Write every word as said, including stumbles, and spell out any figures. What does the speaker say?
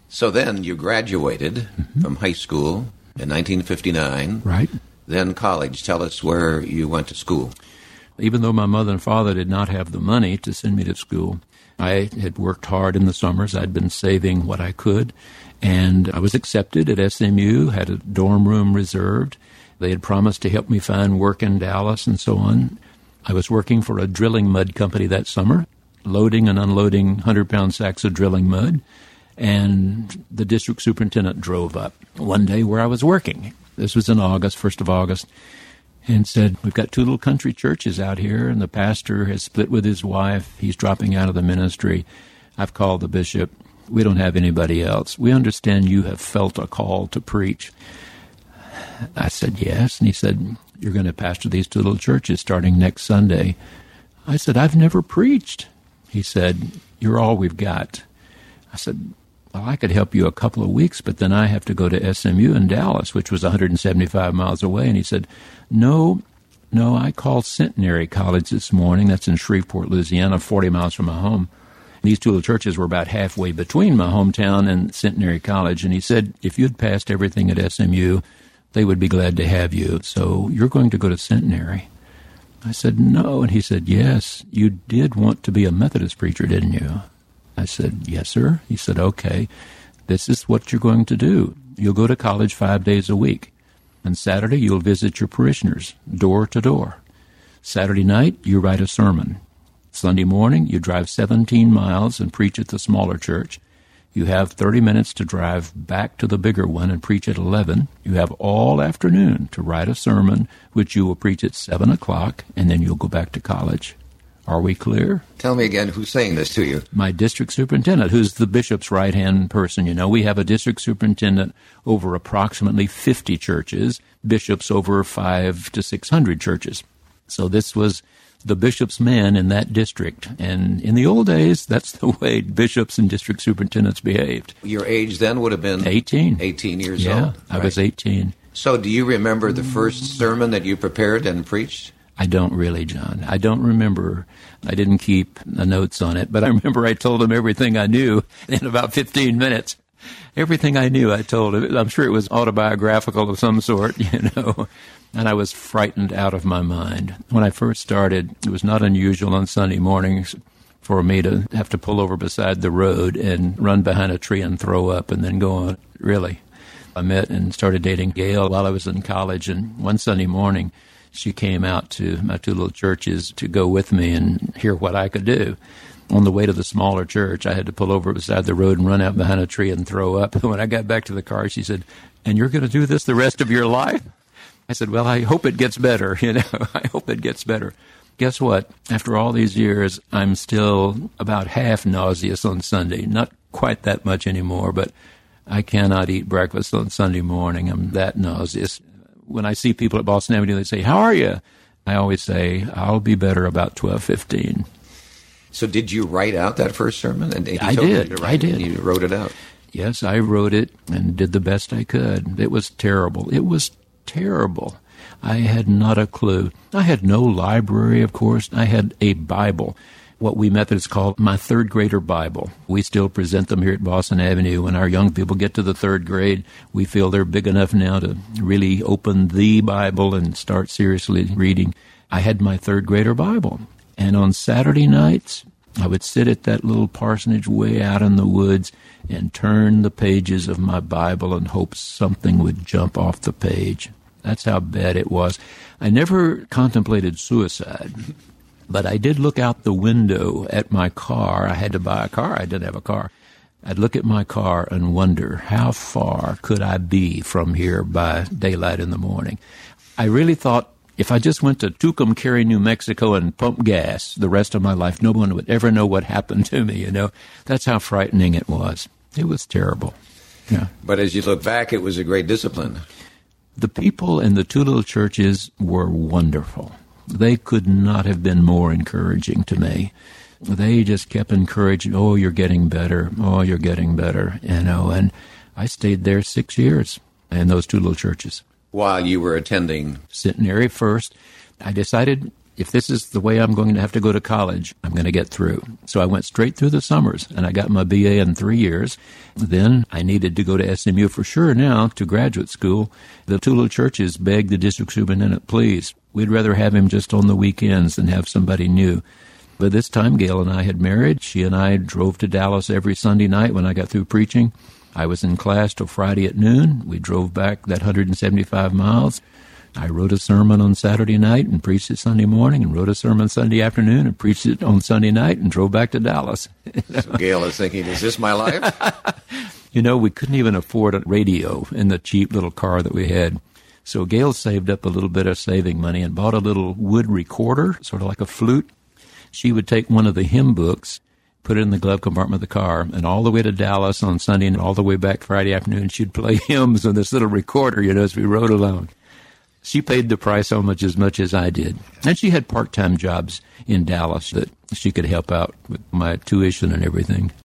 So then you graduated mm-hmm. from high school in nineteen fifty-nine. Right. Then college. Tell us where you went to school. Even though my mother and father did not have the money to send me to school, I had worked hard in the summers. I'd been saving what I could, and I was accepted at S M U, had a dorm room reserved. They had promised to help me find work in Dallas and so on. I was working for a drilling mud company that summer, loading and unloading one hundred pound sacks of drilling mud, and the district superintendent drove up one day where I was working. This was in August, first of August, and said, we've got two little country churches out here, and the pastor has split with his wife. He's dropping out of the ministry. I've called the bishop. We don't have anybody else. We understand you have felt a call to preach. I said, yes. And he said, you're going to pastor these two little churches starting next Sunday. I said, I've never preached. He said, you're all we've got. I said, well, I could help you a couple of weeks, but then I have to go to S M U in Dallas, which was one hundred seventy-five miles away. And he said, no, no, I called Centenary College this morning. That's in Shreveport, Louisiana, forty miles from my home. These two little churches were about halfway between my hometown and Centenary College. And he said, if you'd passed everything at S M U, they would be glad to have you. So you're going to go to Centenary. I said, no. And he said, yes, you did want to be a Methodist preacher, didn't you? I said, yes, sir. He said, okay, this is what you're going to do. You'll go to college five days a week. On Saturday, you'll visit your parishioners, door to door. Saturday night, you write a sermon. Sunday morning, you drive seventeen miles and preach at the smaller church. You have thirty minutes to drive back to the bigger one and preach at eleven. You have all afternoon to write a sermon, which you will preach at seven o'clock, and then you'll go back to college. Are we clear? Tell me again, who's saying this to you? My district superintendent, who's the bishop's right-hand person. You know, we have a district superintendent over approximately fifty churches, bishops over five to six hundred churches. So this was the bishop's man in that district. And in the old days, that's the way bishops and district superintendents behaved. Your age then would have been? eighteen. eighteen years yeah, old? I right. was eighteen. So do you remember the first sermon that you prepared and preached? I don't really, John. I don't remember. I didn't keep the notes on it, but I remember I told him everything I knew in about fifteen minutes. Everything I knew, I told him. I'm sure it was autobiographical of some sort, you know, and I was frightened out of my mind. When I first started, it was not unusual on Sunday mornings for me to have to pull over beside the road and run behind a tree and throw up and then go on. Really. I met and started dating Gail while I was in college, and one Sunday morning, she came out to my two little churches to go with me and hear what I could do. On the way to the smaller church, I had to pull over beside the road and run out behind a tree and throw up. When I got back to the car, she said, and you're going to do this the rest of your life? I said, well, I hope it gets better. You know, I hope it gets better. Guess what? After all these years, I'm still about half nauseous on Sunday. Not quite that much anymore, but I cannot eat breakfast on Sunday morning. I'm that nauseous. When I see people at Boston Avenue, they say, how are you? I always say, I'll be better about twelve fifteen. So did you write out that first sermon? And I did. I did. You wrote it out. Yes, I wrote it and did the best I could. It was terrible. It was terrible. I had not a clue. I had no library, of course. I had a Bible, what we Methodists call my third grader Bible. We still present them here at Boston Avenue. When our young people get to the third grade, we feel they're big enough now to really open the Bible and start seriously reading. I had my third grader Bible. And on Saturday nights, I would sit at that little parsonage way out in the woods and turn the pages of my Bible and hope something would jump off the page. That's how bad it was. I never contemplated suicide, but I did look out the window at my car. I had to buy a car. I didn't have a car. I'd look at my car and wonder, how far could I be from here by daylight in the morning? I really thought, if I just went to Tucumcari, New Mexico, and pumped gas the rest of my life, no one would ever know what happened to me, you know. That's how frightening it was. It was terrible. Yeah. But as you look back, it was a great discipline. The people in the two little churches were wonderful. They could not have been more encouraging to me. They just kept encouraging, oh, you're getting better, oh, you're getting better, you know. And I stayed there six years in those two little churches. While you were attending? Centenary first. I decided if this is the way I'm going to have to go to college, I'm going to get through. So I went straight through the summers, and I got my B A in three years. Then I needed to go to S M U for sure now to graduate school. The two little churches begged the district superintendent, please, we'd rather have him just on the weekends than have somebody new. But this time, Gail and I had married. She and I drove to Dallas every Sunday night when I got through preaching. I was in class till Friday at noon. We drove back that one hundred seventy-five miles. I wrote a sermon on Saturday night and preached it Sunday morning, and wrote a sermon Sunday afternoon and preached it on Sunday night and drove back to Dallas. So Gail is thinking, is this my life? You know, we couldn't even afford a radio in the cheap little car that we had. So Gail saved up a little bit of saving money and bought a little wood recorder, sort of like a flute. She would take one of the hymn books, put it in the glove compartment of the car, and all the way to Dallas on Sunday and all the way back Friday afternoon, she'd play hymns on this little recorder, you know, as we rode along. She paid the price almost as much as I did. And she had part-time jobs in Dallas that she could help out with my tuition and everything.